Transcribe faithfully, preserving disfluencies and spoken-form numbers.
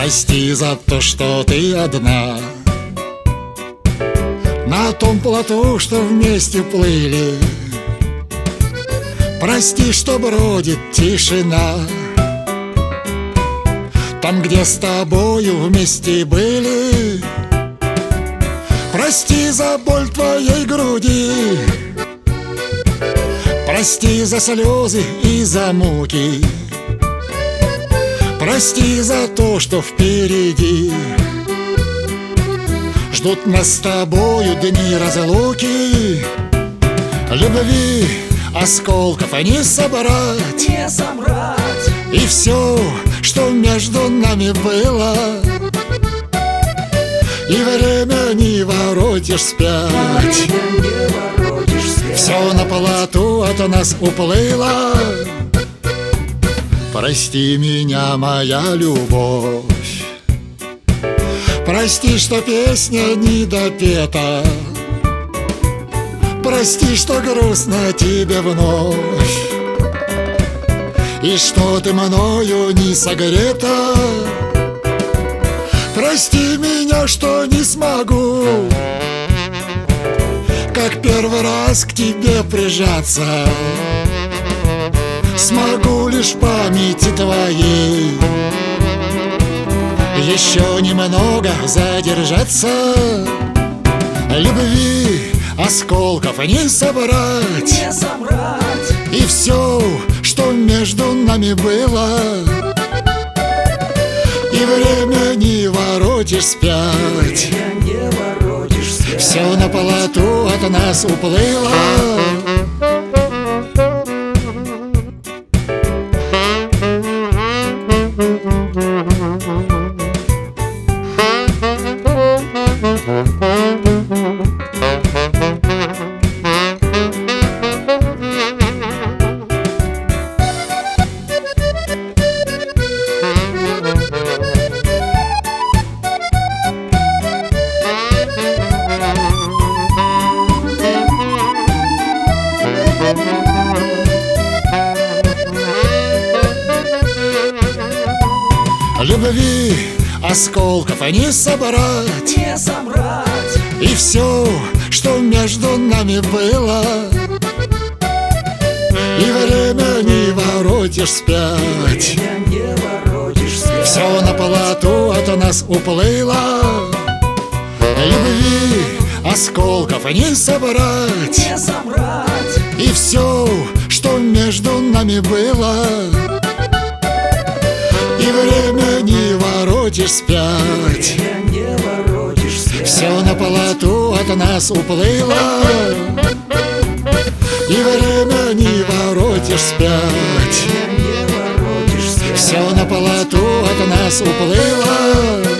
Прости за то, что ты одна на том плоту, что вместе плыли. Прости, что бродит тишина там, где с тобою вместе были. Прости за боль твоей груди, прости за слезы и за муки, прости за то, что впереди ждут нас с тобою дни разлуки. Любви осколков не собрать, не собрать. И все, что между нами было, и время не воротишь вспять. Все на плоту от нас уплыло. Прости меня, моя любовь, прости, что песня не допета, прости, что грустно тебе вновь, и что ты мною не согрета. Прости меня, что не смогу, как первый раз к тебе прижаться. Смогу лишь в памяти твоей еще немного задержаться. Любви осколков не собрать, не собрать. И все, что между нами было, и время не воротишь вспять. Не воротишь вспять. Все на плоту от нас уплыло. Любви осколков не собрать, не собрать. И все, что между нами было, и время не воротишь вспять. Не воротишь вспять. Все на плоту от нас уплыло. Любви осколков не собрать, не собрать. И все, что между нами было, и время не воротишь вспять. Не воротишь вспять. Все на плоту от нас уплыло, и время не воротишь вспять. Не воротишь вспять. Все на плоту от нас уплыло.